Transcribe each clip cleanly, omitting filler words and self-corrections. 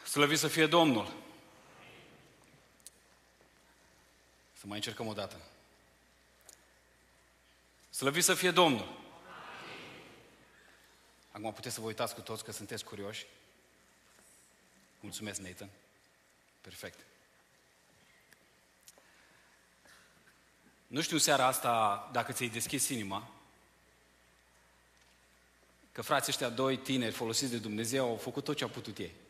Slăvit să fie Domnul! Să mai încercăm o dată. Slăvit să fie Domnul! Acum puteți să vă uitați cu toți că sunteți curioși. Mulțumesc, Nathan. Perfect. Nu știu seara asta dacă ți-ai deschis inima, că frații ăștia doi tineri folosiți de Dumnezeu au făcut tot ce au putut ei.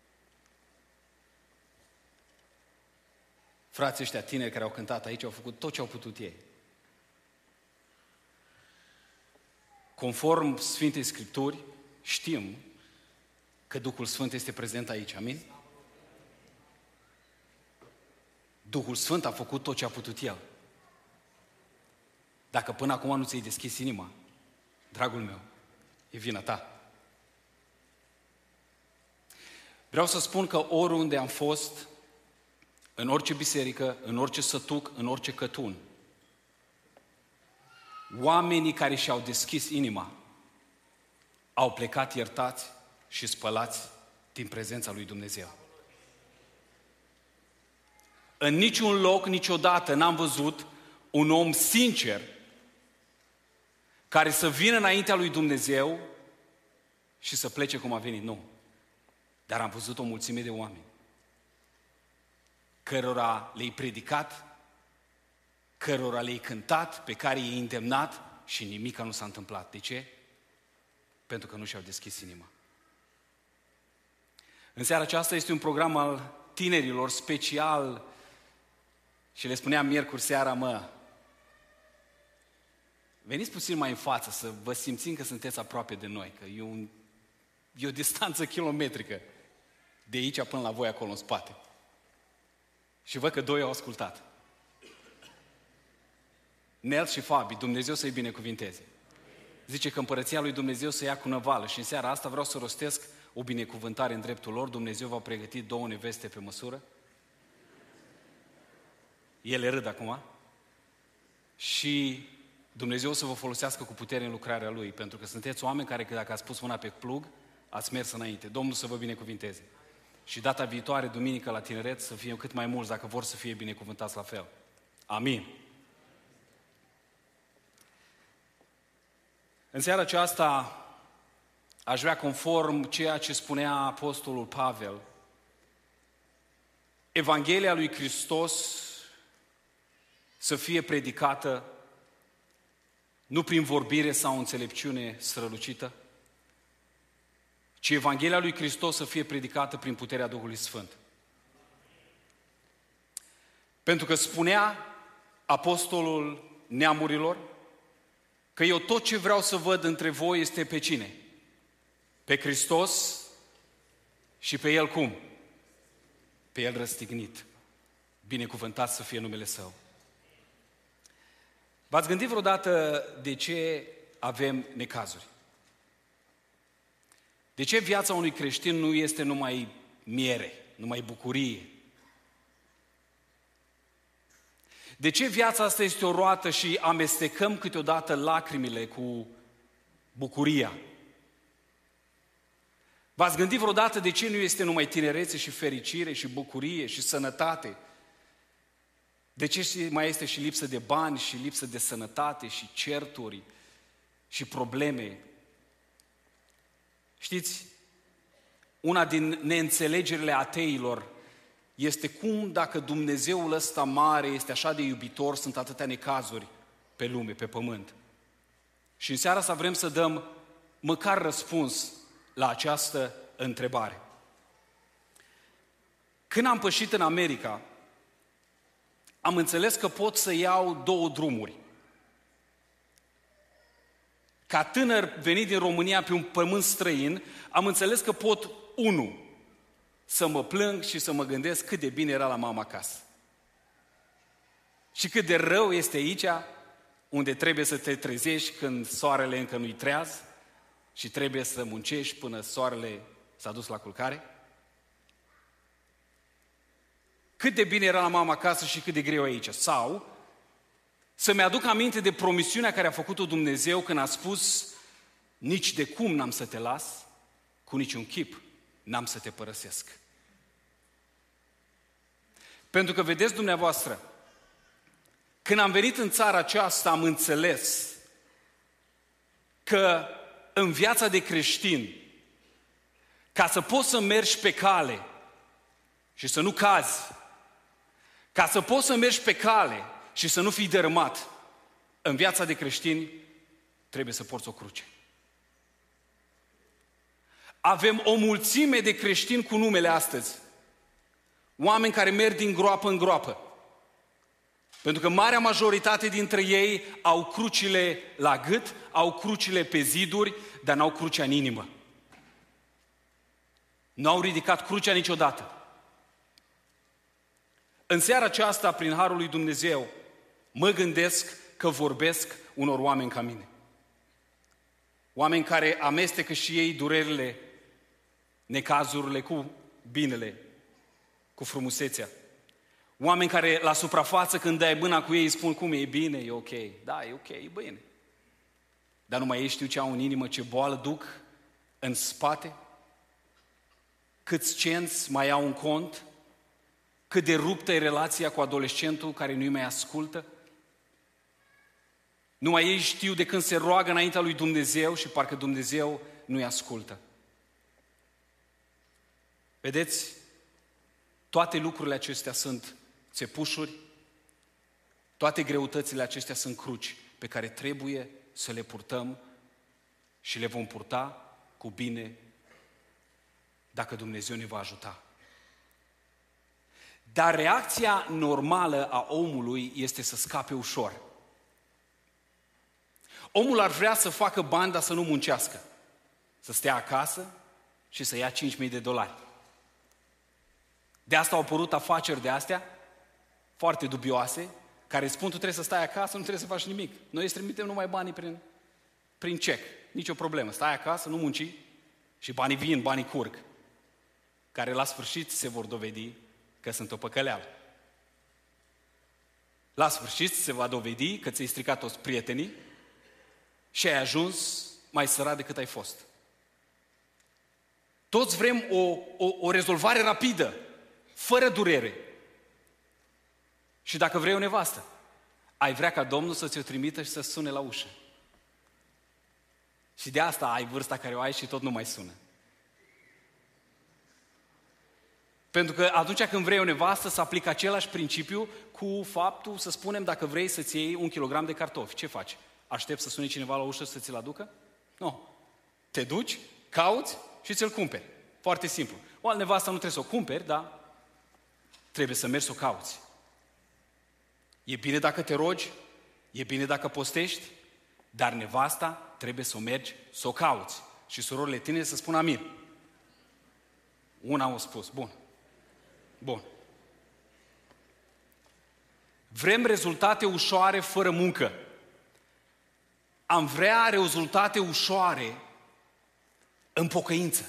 Frații ăștia tineri care au cântat aici au făcut tot ce au putut ei. Conform Sfintei Scripturi, știm că Duhul Sfânt este prezent aici. Amin? Duhul Sfânt a făcut tot ce a putut El. Dacă până acum nu ți-ai deschis inima, dragul meu, e vina ta. Vreau să spun că oriunde am fost, în orice biserică, în orice sătuc, în orice cătun, oamenii care și-au deschis inima au plecat iertați și spălați din prezența lui Dumnezeu. În niciun loc, niciodată n-am văzut un om sincer care să vină înaintea lui Dumnezeu și să plece cum a venit. Nu. Dar am văzut o mulțime de oameni cărora le-ai predicat, cărora le-ai cântat, pe care i-ai îndemnat și nimica nu s-a întâmplat. De ce? Pentru că nu și-au deschis inima. În seara aceasta este un program al tinerilor special și le spuneam miercuri seara, veniți puțin mai în față să vă simțim că sunteți aproape de noi, că e o distanță kilometrică de aici până la voi acolo în spate. Și văd că doi au ascultat. Nel și Fabi, Dumnezeu să-i binecuvinteze. Zice că împărăția lui Dumnezeu să ia cu năvală și în seara asta vreau să rostesc o binecuvântare în dreptul lor. Dumnezeu va pregăti 2 neveste pe măsură. Ele râd acum. Și Dumnezeu să vă folosească cu putere în lucrarea Lui, pentru că sunteți oameni care, dacă ați pus mâna pe plug, ați mers înainte. Domnul să vă binecuvinteze. Și data viitoare, duminică, la tineret, să fie cât mai mulți, dacă vor să fie binecuvântați la fel. Amin. În seara aceasta aș vrea, conform ceea ce spunea Apostolul Pavel, Evanghelia lui Hristos să fie predicată nu prin vorbire sau înțelepciune strălucită, ci Evanghelia lui Hristos să fie predicată prin puterea Duhului Sfânt. Pentru că spunea Apostolul neamurilor că eu tot ce vreau să văd între voi este pe cine? Pe Hristos și pe El cum? Pe El răstignit. Binecuvântat să fie numele Său. V-ați gândit vreodată de ce avem necazuri? De ce viața unui creștin nu este numai miere, numai bucurie? De ce viața asta este o roată și amestecăm câteodată lacrimile cu bucuria? V-ați gândit vreodată de ce nu este numai tinerețe și fericire și bucurie și sănătate? De ce mai este și lipsă de bani și lipsă de sănătate și certuri și probleme? Știți, una din neînțelegerile ateilor este cum, dacă Dumnezeul ăsta mare este așa de iubitor, sunt atâtea necazuri pe lume, pe pământ. Și în seara asta vrem să dăm măcar răspuns la această întrebare. Când am pășit în America, am înțeles că pot să iau 2 drumuri. Ca tânăr venit din România pe un pământ străin, am înțeles că pot, 1, să mă plâng și să mă gândesc cât de bine era la mama acasă. Și cât de rău este aici, unde trebuie să te trezești când soarele încă nu-i treaz și trebuie să muncești până soarele s-a dus la culcare. Cât de bine era la mama acasă și cât de greu aici. Sau să-mi aduc aminte de promisiunea care a făcut-o Dumnezeu când a spus: nici de cum n-am să te las, cu niciun chip n-am să te părăsesc. Pentru că, vedeți dumneavoastră, când am venit în țara aceasta, am înțeles că în viața de creștin, ca să poți să mergi pe cale și să nu cazi, ca să poți să mergi pe cale și să nu fii dărâmat, în viața de creștin trebuie să porți o cruce. Avem o mulțime de creștini cu numele astăzi. Oameni care merg din groapă în groapă. Pentru că marea majoritate dintre ei au crucile la gât, au crucile pe ziduri, dar n-au crucea în inimă. Nu au ridicat crucea niciodată. În seara aceasta, prin harul lui Dumnezeu, mă gândesc că vorbesc unor oameni ca mine. Oameni care amestecă și ei durerile, necazurile cu binele, cu frumusețea. Oameni care la suprafață când dai mâna cu ei îi spun cum e bine, e ok. Da, e ok, e bine. Dar numai ei știu ce au în inimă, ce boală duc în spate, câți cenți mai au în cont, cât de ruptă e relația cu adolescentul care nu-i mai ascultă. Numai ei știu de când se roagă înaintea lui Dumnezeu și parcă Dumnezeu nu-i ascultă. Vedeți? Toate lucrurile acestea sunt țepușuri, toate greutățile acestea sunt cruci pe care trebuie să le purtăm și le vom purta cu bine dacă Dumnezeu ne va ajuta. Dar reacția normală a omului este să scape ușor. Omul ar vrea să facă bani, dar să nu muncească. Să stea acasă și să ia $5.000. De asta au apărut afaceri de astea, foarte dubioase, care spun, tu trebuie să stai acasă, nu trebuie să faci nimic. Noi îți trimitem numai banii prin cec. Nici o problemă. Stai acasă, nu munci și banii vin, banii curg. Care la sfârșit se vor dovedi că sunt o păcăleală. La sfârșit se va dovedi că ți-ai stricat toți prietenii și ai ajuns mai sărat decât ai fost. Toți vrem o rezolvare rapidă, fără durere. Și dacă vrei o nevastă, ai vrea ca Domnul să ți-o trimită și să sune la ușă. Și de asta ai vârsta care o ai și tot nu mai sună. Pentru că atunci când vrei o nevastă, să aplică același principiu cu faptul, să spunem, dacă vrei să-ți iei 1 kilogram de cartofi. Ce faci? Aștepți să sune cineva la ușă să ți-l aducă? Nu. Te duci, cauți și ți-l cumperi. Foarte simplu. O altă nevastă nu trebuie să o cumperi, dar trebuie să mergi să o cauți. E bine dacă te rogi, e bine dacă postești, dar nevasta trebuie să o mergi să o cauți. Și surorile tine să spună amin. Una au spus. Bun. Vrem rezultate ușoare fără muncă. Am vrea rezultate ușoare în pocăință.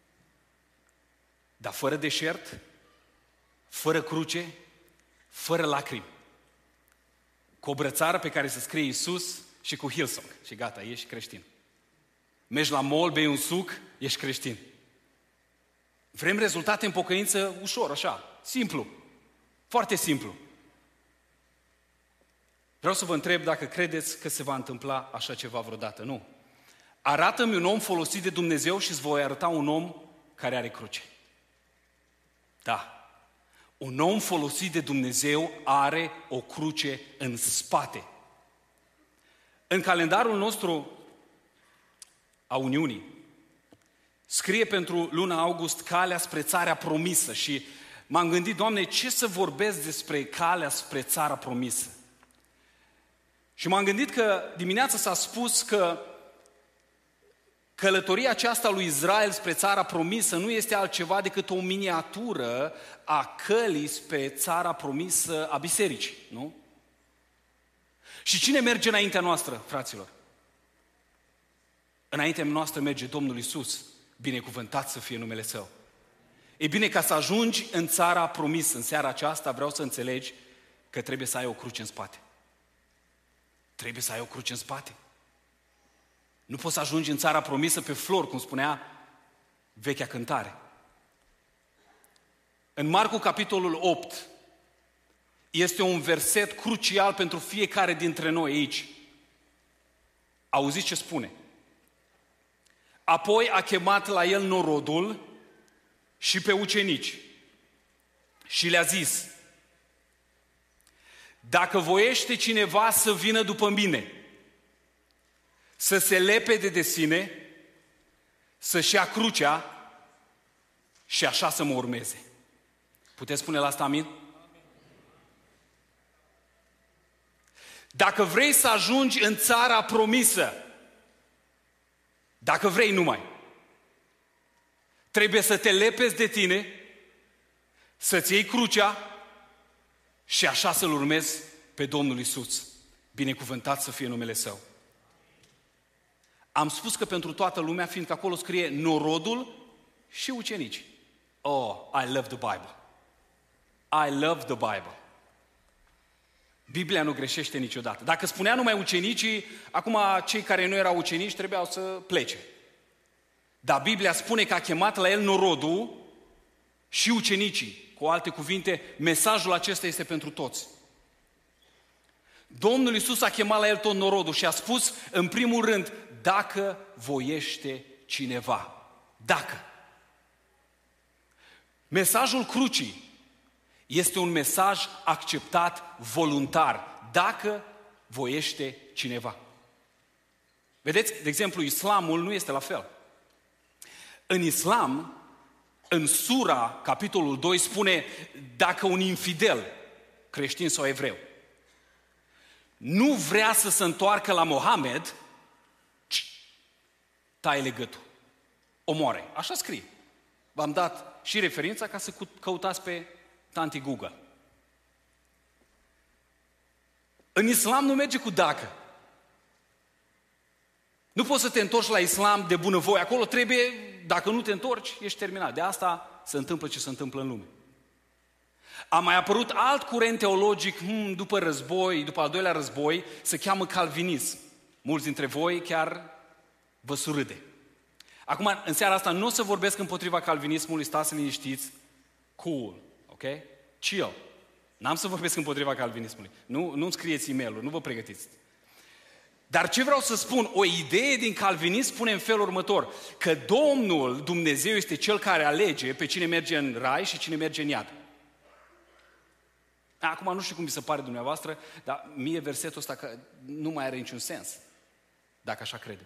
Dar fără deșert, fără cruce, fără lacrimi. Cu o brățară pe care să scrie Iisus și cu Hillsong. Și gata, ești creștin. Mergi la mall, bei un suc, ești creștin. Vrem rezultate în pocăință ușor, așa, simplu. Foarte simplu. Vreau să vă întreb dacă credeți că se va întâmpla așa ceva vreodată. Nu. Arată-mi un om folosit de Dumnezeu și îți voi arăta un om care are cruce. Da. Un om folosit de Dumnezeu are o cruce în spate. În calendarul nostru a Uniunii scrie pentru luna august calea spre țara promisă și m-am gândit, Doamne, ce să vorbesc despre calea spre țara promisă? Și m-am gândit că dimineața s-a spus că călătoria aceasta lui Israel spre țara promisă nu este altceva decât o miniatură a călii spre țara promisă a bisericii, nu? Și cine merge înaintea noastră, fraților? Înaintea noastră merge Domnul Iisus, binecuvântat să fie numele Său. E bine, ca să ajungi în țara promisă, în seara aceasta, vreau să înțelegi că trebuie să ai o cruce în spate. Trebuie să ai o cruce în spate. Nu poți să ajungi în țara promisă pe flori, cum spunea vechea cântare. În Marcu, capitolul 8, Este un verset crucial pentru fiecare dintre noi aici. Auziți ce spune? Apoi a chemat la el norodul și pe ucenici și le-a zis: dacă voiește cineva să vină după mine, să se lepede de sine, să-și ia crucea și așa să mă urmeze. Puteți spune la asta amin? Dacă vrei să ajungi în țara promisă, dacă vrei numai, trebuie să te lepezi de tine, să-ți iei crucea și așa să-L urmezi pe Domnul Iisus. Binecuvântat să fie numele Său. Am spus că pentru toată lumea, fiindcă acolo scrie norodul și ucenici. Oh, I love the Bible. I love the Bible. Biblia nu greșește niciodată. Dacă spunea numai ucenicii, acum cei care nu erau ucenici trebuiau să plece. Dar Biblia spune că a chemat la el norodul și ucenicii. Cu alte cuvinte, mesajul acesta este pentru toți. Domnul Iisus a chemat la el tot norodul și a spus, în primul rând, dacă voiește cineva. Dacă. Mesajul crucii este un mesaj acceptat voluntar, dacă voiește cineva. Vedeți, de exemplu, islamul nu este la fel. În islam, în sura, capitolul 2, spune dacă un infidel, creștin sau evreu, nu vrea să se întoarcă la Mohamed, taie legătul, omoare. Așa scrie. V-am dat și referința ca să căutați pe tanti Google. În islam nu merge cu dacă. Nu poți să te întorci la islam de bunăvoie. Acolo trebuie, dacă nu te întorci, ești terminat. De asta se întâmplă ce se întâmplă în lume. A mai apărut alt curent teologic după război, după al doilea război, se cheamă calvinism. Mulți dintre voi chiar vă surâde. Acum, în seara asta, nu o să vorbesc împotriva calvinismului, stați liniștiți, cool, ok? Chill. N-am să vorbesc împotriva calvinismului. Nu-mi scrieți e-mail-uri, nu vă pregătiți. Dar ce vreau să spun, o idee din calvinism spune în felul următor, că Domnul Dumnezeu este Cel care alege pe cine merge în rai și cine merge în iad. Acum nu știu cum vi se pare dumneavoastră, dar mie versetul ăsta că nu mai are niciun sens, dacă așa credem.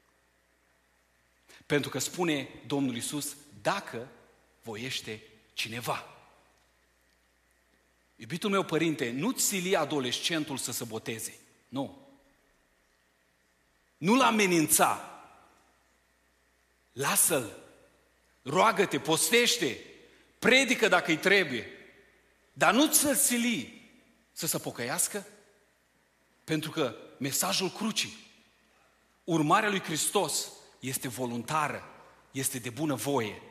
Pentru că spune Domnul Iisus, dacă voiește cineva. Iubitul meu părinte, nu-ți sili adolescentul să se boteze. Nu. Nu-l amenința. Lasă-l. Roagă-te, postește, predică dacă îi trebuie. Dar nu-ți-l sili să se pocăiască. Pentru că mesajul crucii, urmarea lui Hristos, este voluntară, este de bună voie.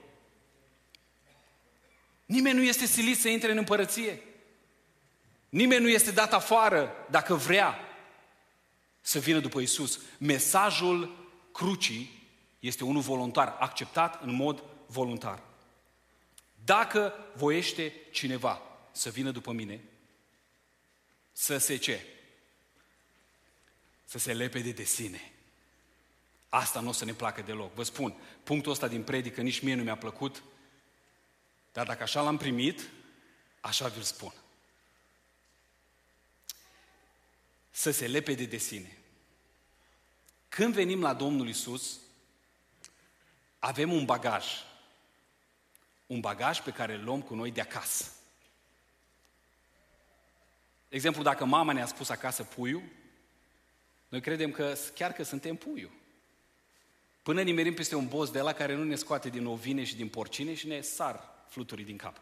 Nimeni nu este silit să intre în împărăție. Nimeni nu este dat afară dacă vrea să vină după Iisus. Mesajul crucii este unul voluntar, acceptat în mod voluntar. Dacă voiește cineva să vină după mine, să se ce? Să se lepede de sine. Asta nu o să ne placă deloc. Vă spun, punctul ăsta din predică nici mie nu mi-a plăcut, dar dacă așa l-am primit, așa vi-l spun. Să se lepede de sine. Când venim la Domnul Iisus, avem un bagaj. Un bagaj pe care îl luăm cu noi de acasă. De exemplu, dacă mama ne-a spus acasă puiul, noi credem că chiar că suntem puiul. Până nimerim peste un boz de ăla care nu ne scoate din ovine și din porcine și ne sar fluturii din cap.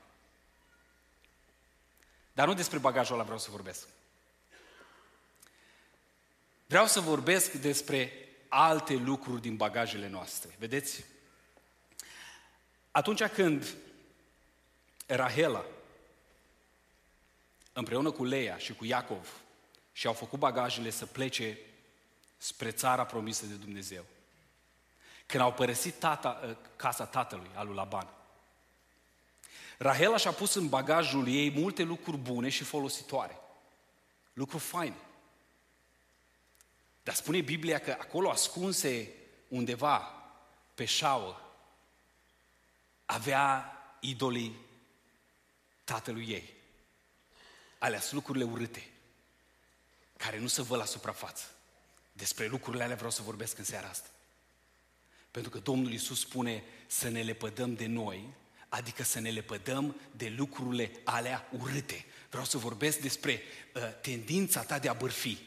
Dar nu despre bagajul ăla vreau să vorbesc. Vreau să vorbesc despre alte lucruri din bagajele noastre. Vedeți? Atunci când Rahela, împreună cu Leia și cu Iacov, și-au făcut bagajele să plece spre țara promisă de Dumnezeu, când au părăsit casa tatălui, al lui Laban, Rahela și-a pus în bagajul ei multe lucruri bune și folositoare. Lucruri faine. Dar spune Biblia că acolo ascunse undeva pe șaua avea idolii tatălui ei. Alea-s lucrurile urâte, care nu se văd la suprafață. Despre lucrurile alea vreau să vorbesc în seara asta. Pentru că Domnul Iisus spune să ne lepădăm de noi, adică să ne lepădăm de lucrurile alea urâte. Vreau să vorbesc despre tendința ta de a bârfi.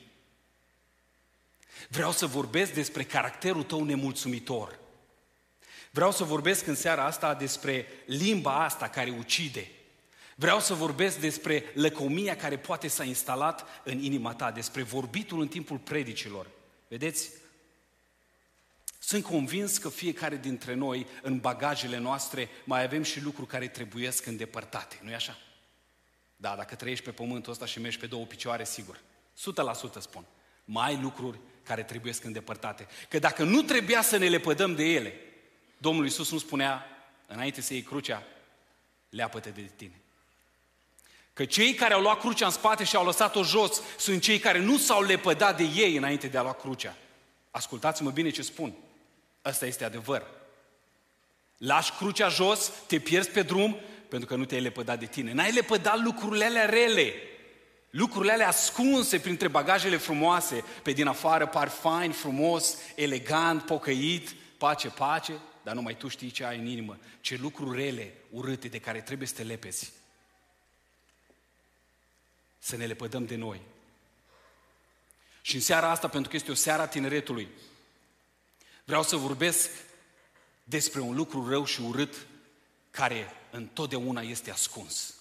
Vreau să vorbesc despre caracterul tău nemulțumitor. Vreau să vorbesc în seara asta despre limba asta care ucide. Vreau să vorbesc despre lăcomia care poate s-a instalat în inima ta, despre vorbitul în timpul predicilor. Vedeți? Sunt convins că fiecare dintre noi, în bagajele noastre, mai avem și lucruri care trebuiesc îndepărtate. Nu-i așa? Da, dacă trăiești pe pământul ăsta și mergi pe două picioare, sigur. 100% spun. Mai ai lucruri care trebuiesc îndepărtate. Că dacă nu trebuia să ne lepădăm de ele, Domnul Iisus nu spunea, înainte să iei crucea, leapă-te de tine. Că cei care au luat crucea în spate și au lăsat-o jos sunt cei care nu s-au lepădat de ei înainte de a lua crucea. Ascultați-mă bine ce spun. Ăsta este adevăr. Lași crucea jos, te pierzi pe drum, pentru că nu te-ai lepădat de tine. N-ai lepădat lucrurile alea rele. Lucrurile alea ascunse printre bagajele frumoase. Pe din afară par fain, frumos, elegant, pocăit, pace, pace, dar numai tu știi ce ai în inimă. Ce lucruri rele, urâte, de care trebuie să te lepezi. Să ne lepădăm de noi. Și în seara asta, pentru că este o seară a tineretului, vreau să vorbesc despre un lucru rău și urât care întotdeauna este ascuns.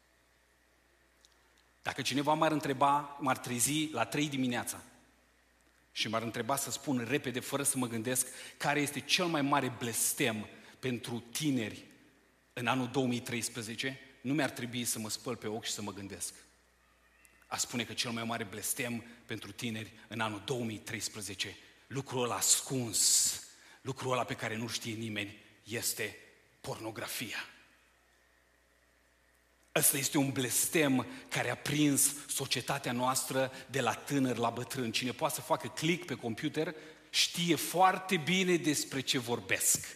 Dacă cineva m-ar întreba, m-ar trezi la 3 dimineața și m-ar întreba să spun repede, fără să mă gândesc, care este cel mai mare blestem pentru tineri în anul 2013, nu mi-ar trebui să mă spăl pe ochi și să mă gândesc. A spune că cel mai mare blestem pentru tineri în anul 2013, lucrul ăla ascuns, lucrul ăla pe care nu știe nimeni, este pornografia. Ăsta este un blestem care a prins societatea noastră de la tânăr la bătrân. Cine poate să facă click pe computer știe foarte bine despre ce vorbesc.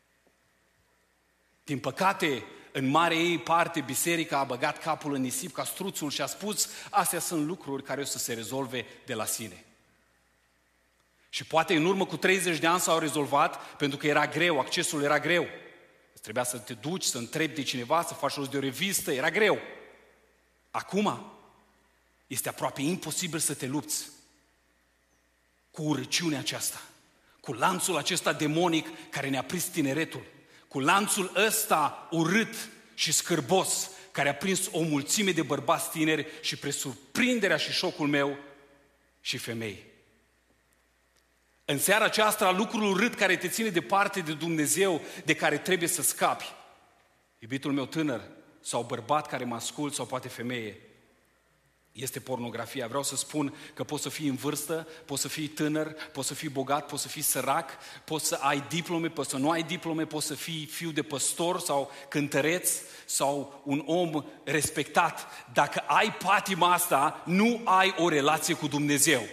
Din păcate, în mare ei parte, biserica a băgat capul în nisip ca struțul și a spus, astea sunt lucruri care o să se rezolve de la sine. Și poate în urmă cu 30 de ani s-au rezolvat pentru că era greu, accesul era greu. Trebuia să te duci, să întrebi de cineva, să faci rost de o revistă, era greu. Acum este aproape imposibil să te lupți cu urăciunea aceasta, cu lanțul acesta demonic care ne-a prins tineretul, cu lanțul ăsta urât și scârbos care a prins o mulțime de bărbați tineri și spre surprinderea și șocul meu și femei. În seara aceasta, lucrul urât care te ține departe de Dumnezeu, de care trebuie să scapi. Iubitul meu tânăr, sau bărbat care mă ascult, sau poate femeie, este pornografia. Vreau să spun că poți să fii în vârstă, poți să fii tânăr, poți să fii bogat, poți să fii sărac, poți să ai diplome, poți să nu ai diplome, poți să fii fiu de păstor sau cântăreț sau un om respectat. Dacă ai patima asta, nu ai o relație cu Dumnezeu.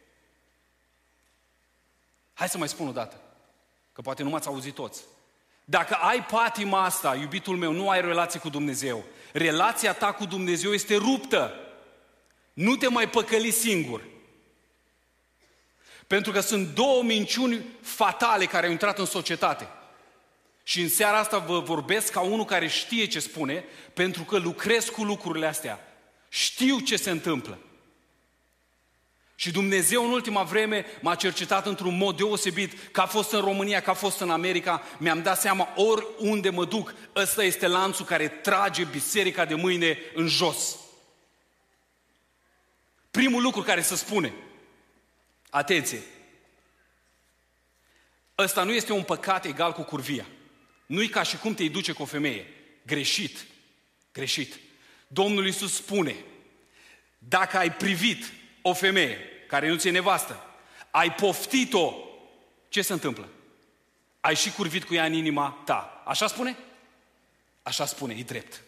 Hai să mai spun o dată, că poate nu m-ați auzit toți. Dacă ai patima asta, iubitul meu, nu ai relație cu Dumnezeu. Relația ta cu Dumnezeu este ruptă. Nu te mai păcăli singur. Pentru că sunt 2 minciuni fatale care au intrat în societate. Și în seara asta vă vorbesc ca unul care știe ce spune, pentru că lucrez cu lucrurile astea. Știu ce se întâmplă. Și Dumnezeu în ultima vreme m-a cercetat într-un mod deosebit, că a fost în România, că a fost în America, mi-am dat seama oriunde mă duc, ăsta este lanțul care trage biserica de mâine în jos. Primul lucru care se spune, atenție, ăsta nu este un păcat egal cu curvia. Nu-i ca și cum te-i duce cu o femeie. Greșit, greșit. Domnul Iisus spune, dacă ai privit o femeie care nu ți-e nevastă, ai poftit-o, ce se întâmplă? Ai și curvit cu ea în inima ta. Așa spune? Așa spune, e drept.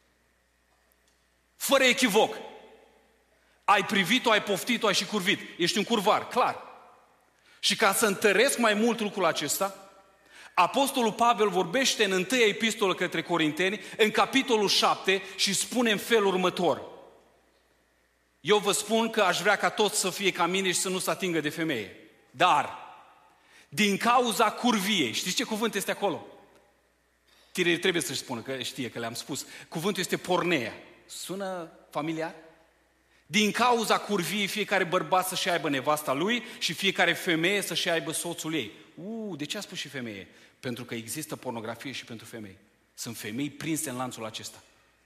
Fără echivoc. Ai privit-o, ai poftit-o, ai și curvit. Ești un curvar, clar. Și ca să întăresc mai mult lucrul acesta, Apostolul Pavel vorbește în 1 epistolă către Corinteni, în capitolul 7, și spune în felul următor. Eu vă spun că aș vrea ca toți să fie ca mine și să nu se atingă de femeie. Dar, din cauza curviei, știți ce cuvânt este acolo? Tinerii trebuie să-și spună, că știe că le-am spus. Cuvântul este porneia. Sună familiar? Din cauza curviei, fiecare bărbat să-și aibă nevasta lui și fiecare femeie să-și aibă soțul ei. De ce a spus și femeie? Pentru că există pornografie și pentru femei. Sunt femei prinse în lanțul acesta.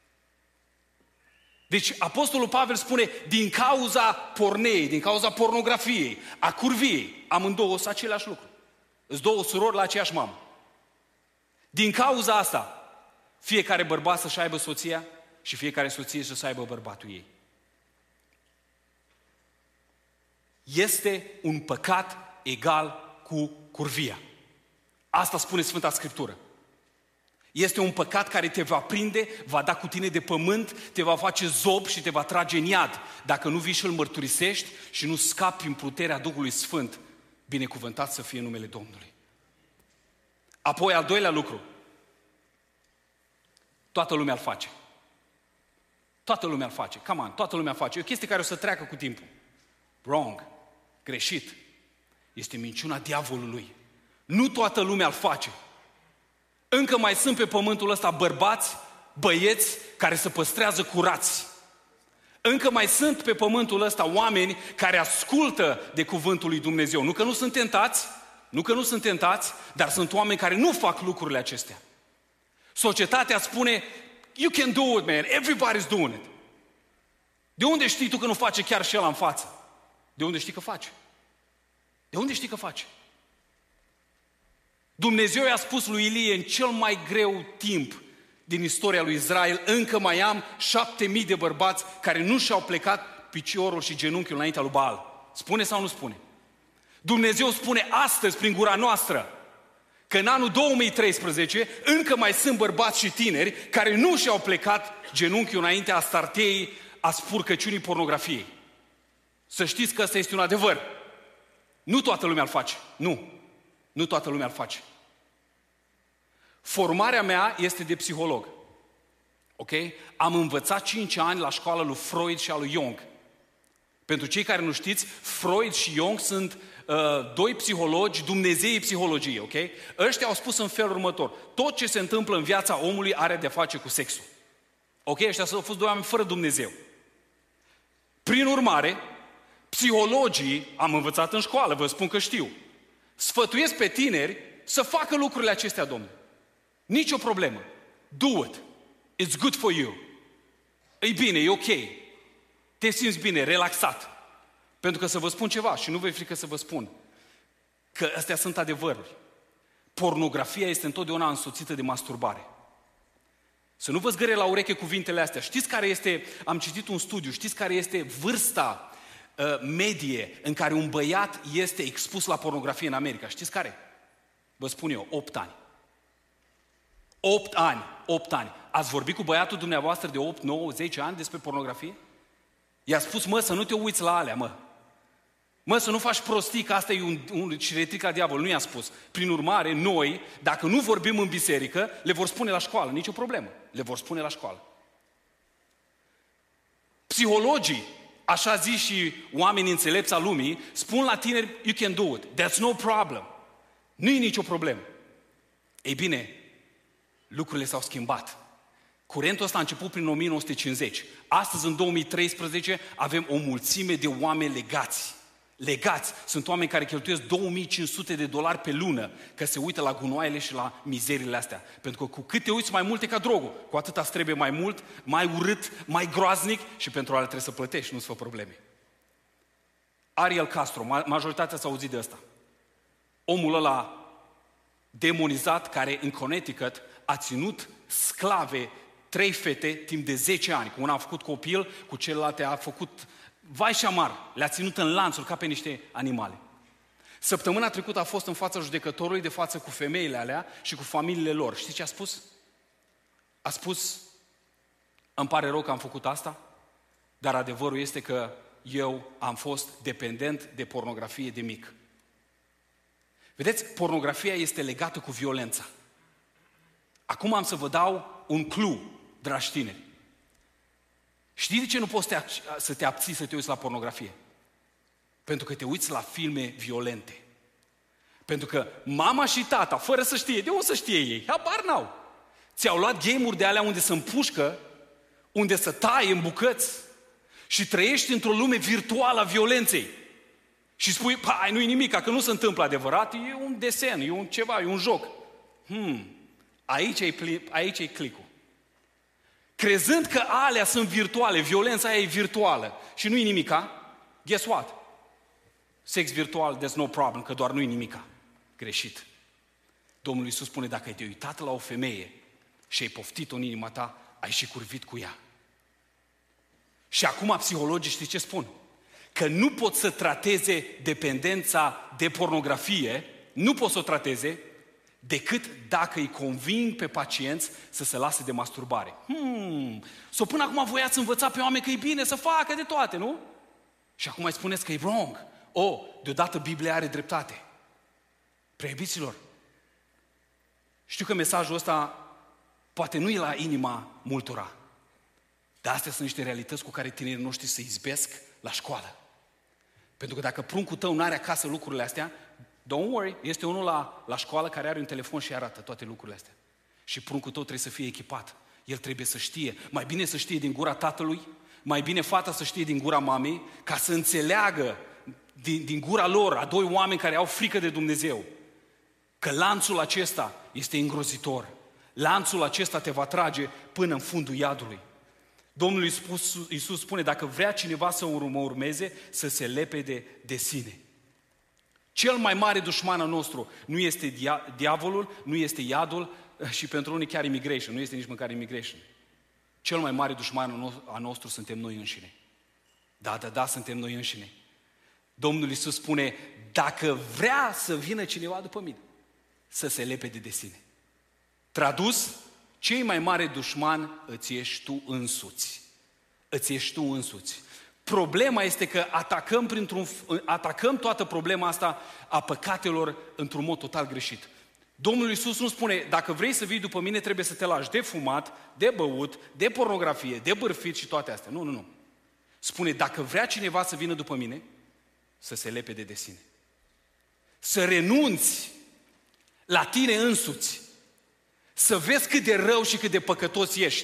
Deci Apostolul Pavel spune, din cauza porneei, din cauza pornografiei, a curviei, amândouă sunt același lucru. Îs două surori la aceeași mamă. Din cauza asta, fiecare bărbat să-și aibă soția și fiecare soție să aibă bărbatul ei. Este un păcat egal cu curvia. Asta spune Sfânta Scriptură. Este un păcat care te va prinde, va da cu tine de pământ, te va face zob și te va trage în iad, dacă nu vii și îl mărturisești și nu scapi în puterea Duhului Sfânt. Binecuvântat să fie numele Domnului. Apoi, al doilea lucru. Toată lumea îl face. Toată lumea îl face. Come on, toată lumea face. E o chestie care o să treacă cu timpul. Wrong. Greșit. Este minciuna diavolului. Nu toată lumea îl face. Încă mai sunt pe pământul ăsta bărbați, băieți, care se păstrează curați. Încă mai sunt pe pământul ăsta oameni care ascultă de cuvântul lui Dumnezeu. Nu că nu sunt tentați, dar sunt oameni care nu fac lucrurile acestea. Societatea spune, you can do it, man, everybody's doing it. De unde știi tu că nu face chiar și ăla în față? De unde știi că face? De unde știi că face? Dumnezeu i-a spus lui Ilie în cel mai greu timp din istoria lui Israel, încă mai am 7.000 de bărbați care nu și-au plecat piciorul și genunchiul înaintea lui Baal. Spune sau nu spune? Dumnezeu spune astăzi prin gura noastră că în anul 2013 încă mai sunt bărbați și tineri care nu și-au plecat genunchiul înaintea astarteii, a spurcăciunii pornografiei. Să știți că ăsta este un adevăr. Nu toată lumea îl face. Nu toată lumea îl face. Formarea mea este de psiholog. Ok? Am învățat 5 ani la școala lui Freud și a lui Jung. Pentru cei care nu știți, Freud și Jung sunt doi psihologi, Dumnezeii psihologiei, ok? Ăștia au spus în felul următor: tot ce se întâmplă în viața omului are de-a face cu sexul. Ok? Ăștia au fost doi oameni fără Dumnezeu. Prin urmare, psihologii, am învățat în școală, vă spun că știu, sfătuiesc pe tineri să facă lucrurile acestea, Domnule. Nici o problemă. Do it. It's good for you. E bine, e ok. Te simți bine, relaxat. Pentru că să vă spun ceva și nu vă frică să vă spun că astea sunt adevăruri. Pornografia este întotdeauna însoțită de masturbare. Să nu vă zgâre la ureche cuvintele astea. Știți care este, am citit un studiu, știți care este vârsta medie în care un băiat este expus la pornografie în America? Știți care? Vă spun eu, 8 ani. 8 ani. 8 ani. Ați vorbit cu băiatul dumneavoastră de 8, 9, 10 ani despre pornografie? I-a spus, mă, să nu te uiți la alea, mă. Mă, să nu faci prostii, că asta e un ciretric la diavol. Nu i-a spus. Prin urmare, noi, dacă nu vorbim în biserică, le vor spune la școală. Nici o problemă. Le vor spune la școală. Psihologii, așa zi și oamenii înțelepți al lumii, spun la tineri, you can do it. That's no problem. Nu e nicio problemă. Ei bine, lucrurile s-au schimbat. Curentul ăsta a început prin 1950. Astăzi, în 2013, avem o mulțime de oameni legați. Legați. Sunt oameni care cheltuiesc $2.500 pe lună că se uită la gunoaiele și la mizerile astea. Pentru că cu cât te uiți mai multe ca drogul, cu atât îți trebuie mai mult, mai urât, mai groaznic și pentru ale trebuie să plătești, nu-ți fă probleme. Ariel Castro, majoritatea s-a auzit de ăsta. Omul ăla demonizat care în Connecticut a ținut sclave 3 fete timp de 10 ani. Cu una a făcut copil, cu celelalte a făcut vai și amar. Le-a ținut în lanțuri ca pe niște animale. Săptămâna trecută a fost în fața judecătorului, de față cu femeile alea și cu familiile lor. Știți ce a spus? A spus, îmi pare rău că am făcut asta, dar adevărul este că eu am fost dependent de pornografie de mic. Vedeți, pornografia este legată cu violența. Acum am să vă dau un clue, dragi tineri. Știi de ce nu poți să te abții să te uiți la pornografie? Pentru că te uiți la filme violente. Pentru că mama și tata, fără să știe, de unde să știe ei? Habar n-au. Ți-au luat game-uri de alea unde se împușcă, unde se taie în bucăți și trăiești într-o lume virtuală a violenței. Și spui, pai, nu-i nimic, că nu se întâmplă adevărat, e un desen, e un ceva, e un joc. Aici e clicul. Crezând că alea sunt virtuale, violența aia e virtuală și nu-i nimica, guess what? Sex virtual, there's no problem, că doar nu-i nimica. Greșit. Domnul Iisus spune, dacă ai te uitat la o femeie și ai poftit-o în inima ta, ai și curvit cu ea. Și acum psihologii știi ce spun? Că nu pot să trateze dependența de pornografie, nu pot să o trateze, decât dacă îi conving pe pacienți să se lase de masturbare. So până acum voi ați învățat pe oameni că e bine să facă de toate, nu? Și acum îi spuneți că e wrong. Deodată Biblia are dreptate. Preiubiților, știu că mesajul ăsta poate nu e la inima multora, dar astea sunt niște realități cu care tinerii noștri se izbesc la școală. Pentru că dacă pruncul tău nu are acasă lucrurile astea, don't worry, este unul la școală care are un telefon și arată toate lucrurile astea. Și pruncul tău trebuie să fie echipat. El trebuie să știe. Mai bine să știe din gura tatălui, mai bine fata să știe din gura mamei, ca să înțeleagă din gura lor, a doi oameni care au frică de Dumnezeu, că lanțul acesta este îngrozitor. Lanțul acesta te va trage până în fundul iadului. Domnul Iisus spune, dacă vrea cineva să mă urmeze, să se lepede de sine. Cel mai mare dușman al nostru nu este diavolul, nu este iadul și pentru unii chiar immigration, nu este nici măcar immigration. Cel mai mare dușman al nostru suntem noi înșine. Da, suntem noi înșine. Domnul Iisus spune, dacă vrea să vină cineva după mine, să se lepede de sine. Tradus, cei mai mari dușman îți ești tu însuți. Îți ești tu însuți. Problema este că atacăm toată problema asta a păcatelor într-un mod total greșit. Domnul Iisus nu spune, dacă vrei să vii după mine, trebuie să te lași de fumat, de băut, de pornografie, de bârfit și toate astea. Nu. Spune, dacă vrea cineva să vină după mine, să se lepede de sine. Să renunți la tine însuți. Să vezi cât de rău și cât de păcătos ești.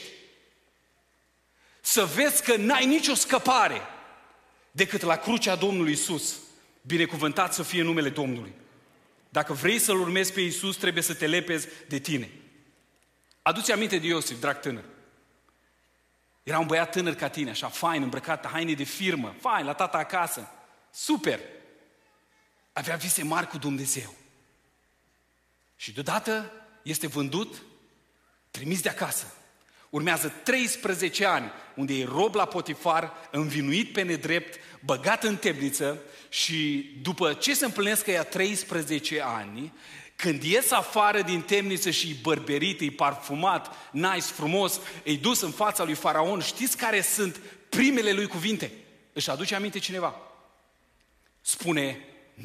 Să vezi că n-ai nicio scăpare decât la crucea Domnului Iisus. Binecuvântat să fie numele Domnului. Dacă vrei să-L urmezi pe Iisus, trebuie să te lepezi de tine. Adu-ți aminte de Iosif, drag tânăr. Era un băiat tânăr ca tine, așa fain, îmbrăcat, haine de firmă, fain, la tata acasă. Super! Avea vise mari cu Dumnezeu. Și deodată este vândut, trimis de acasă. Urmează 13 ani unde e rob la Potifar, învinuit pe nedrept, băgat în temniță și după ce se împlinesc ăia 13 ani, când ies afară din temniță și e bărberit, e parfumat, nice, frumos, e dus în fața lui Faraon, știți care sunt primele lui cuvinte? Își aduce aminte cineva? Spune,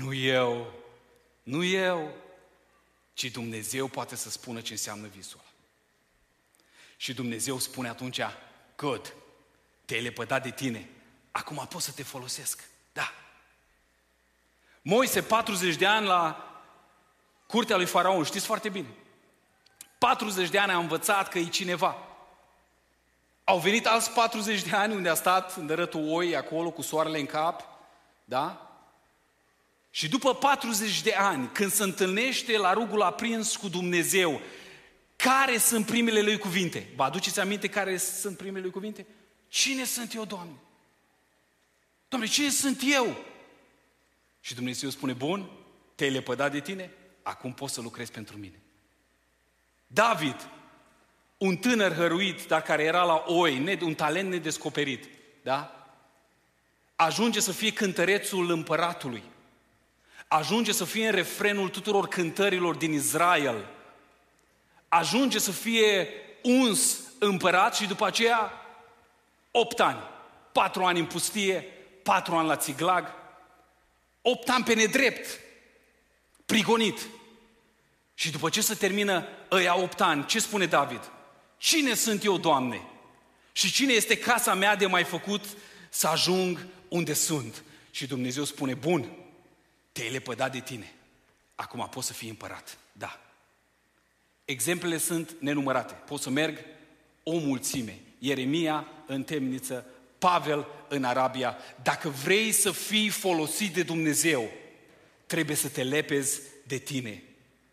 nu eu, ci Dumnezeu poate să spună ce înseamnă visul ăla. Și Dumnezeu spune atunci, good, te-ai lepădat de tine, acum pot să te folosesc. Da. Moise, 40 de ani la curtea lui Faraon, știți foarte bine. 40 de ani a învățat că e cineva. Au venit alți 40 de ani unde a stat în dărătul oi, acolo, cu soarele în cap, da? Și după 40 de ani, când se întâlnește la rugul aprins cu Dumnezeu, care sunt primele lui cuvinte? Vă aduceți aminte care sunt primele lui cuvinte? Cine sunt eu, Doamne? Doamne, cine sunt eu? Și Dumnezeu spune, bun, te-ai lepădat de tine, acum poți să lucrezi pentru mine. David, un tânăr hăruit, dar care era la oi, un talent nedescoperit, da? Ajunge să fie cântărețul împăratului. Ajunge să fie în refrenul tuturor cântărilor din Israel. Ajunge să fie uns împărat și după aceea 8 ani. 4 ani în pustie, 4 ani la Țiglag, 8 ani pe nedrept, prigonit. Și după ce se termină ăia 8 ani, ce spune David? Cine sunt eu, Doamne? Și cine este casa mea de mai făcut să ajung unde sunt? Și Dumnezeu spune, bun, te-ai lepădat de tine. Acum poți să fii împărat. Da. Exemplele sunt nenumărate. Pot să merg o mulțime. Ieremia în temniță, Pavel în Arabia. Dacă vrei să fii folosit de Dumnezeu, trebuie să te lepezi de tine.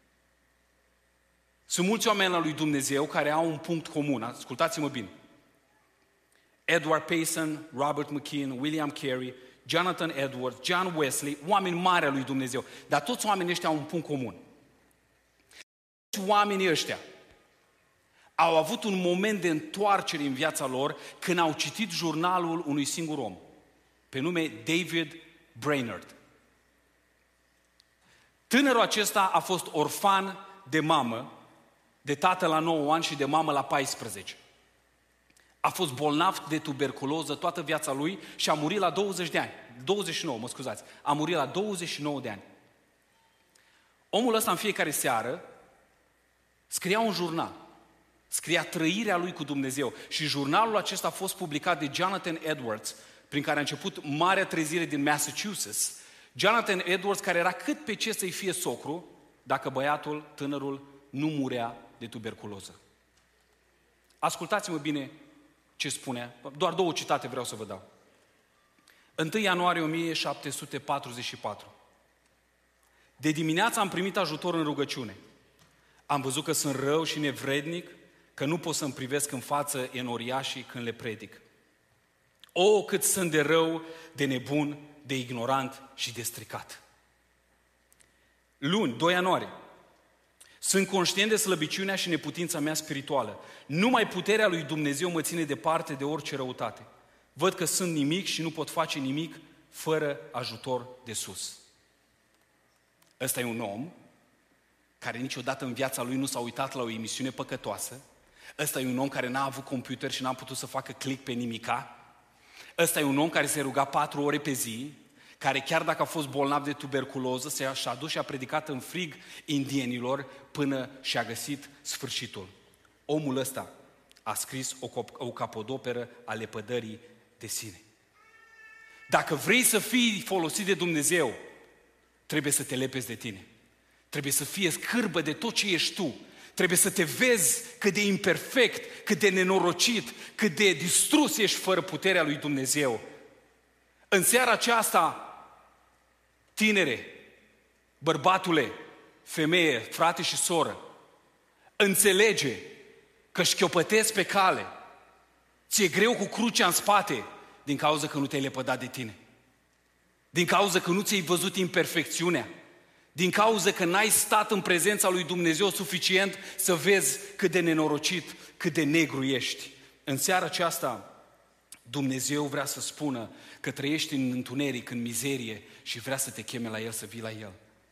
Sunt mulți oameni al lui Dumnezeu care au un punct comun. Ascultați-mă bine. Edward Payson, Robert McKean, William Carey, Jonathan Edwards, John Wesley, oameni mari al lui Dumnezeu. Dar toți oamenii ăștia au un punct comun. Oamenii ăștia au avut un moment de întoarcere în viața lor când au citit jurnalul unui singur om, pe nume David Brainerd. Tânărul acesta a fost orfan de mamă, de tată la 9 ani și de mamă la 14. A fost bolnav de tuberculoză toată viața lui și a murit la 20 de ani. 29, mă scuzați. A murit la 29 de ani. Omul ăsta în fiecare seară scria un jurnal. Scria trăirea lui cu Dumnezeu. Și jurnalul acesta a fost publicat de Jonathan Edwards, prin care a început marea trezire din Massachusetts. Jonathan Edwards, care era cât pe ce să-i fie socru, dacă băiatul, tânărul, nu murea de tuberculoză. Ascultați-mă bine ce spune. Doar 2 citate vreau să vă dau. 1 ianuarie 1744. De dimineață am primit ajutor în rugăciune. Am văzut că sunt rău și nevrednic, că nu pot să-mi privesc în față enoriașii când le predic. O, cât sunt de rău, de nebun, de ignorant și de stricat. Luni, 2 ianuarie. Sunt conștient de slăbiciunea și neputința mea spirituală. Numai puterea lui Dumnezeu mă ține departe de orice răutate. Văd că sunt nimic și nu pot face nimic fără ajutor de sus. Ăsta e un om care niciodată în viața lui nu s-a uitat la o emisiune păcătoasă. Ăsta e un om care n-a avut computer și n-a putut să facă click pe nimica. Ăsta e un om care se ruga 4 ore pe zi, care chiar dacă a fost bolnav de tuberculoză, și-a dus și a predicat în frig indienilor până și-a găsit sfârșitul. Omul ăsta a scris o capodoperă a lepădării de sine. Dacă vrei să fii folosit de Dumnezeu, trebuie să te lepezi de tine. Trebuie să fie scârbă de tot ce ești tu. Trebuie să te vezi cât de imperfect, cât de nenorocit, cât de distrus ești fără puterea lui Dumnezeu. În seara aceasta, tinere, bărbatule, femeie, frate și soră, înțelege că șchiopătezi pe cale, ți-e greu cu crucea în spate din cauza că nu te-ai lepădat de tine, din cauza că nu ți-ai văzut imperfecțiunea, din cauza că n-ai stat în prezența lui Dumnezeu suficient să vezi cât de nenorocit, cât de negru ești. În seara aceasta, Dumnezeu vrea să spună că trăiești în întuneric, în mizerie și vrea să te cheme la El, să vii la El.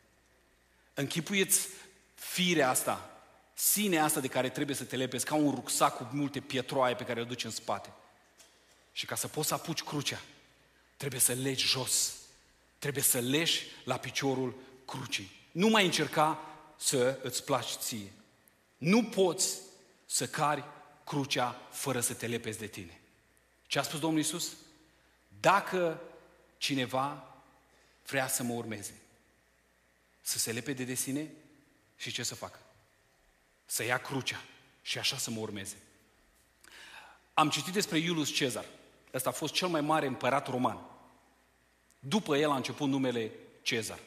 Închipuieți firea asta, sinea asta de care trebuie să te lepezi, ca un rucsac cu multe pietroaie pe care o duci în spate. Și ca să poți să apuci crucea, trebuie să legi jos. Trebuie să leși la piciorul crucii. Nu mai încerca să îți placi ție. Nu poți să cari crucea fără să te lepezi de tine. Ce a spus Domnul Iisus? Dacă cineva vrea să mă urmeze, să se lepede de sine și ce să facă? Să ia crucea și așa să mă urmeze. Am citit despre Iulius Cezar. Ăsta a fost cel mai mare împărat roman. După el a început numele Cezar.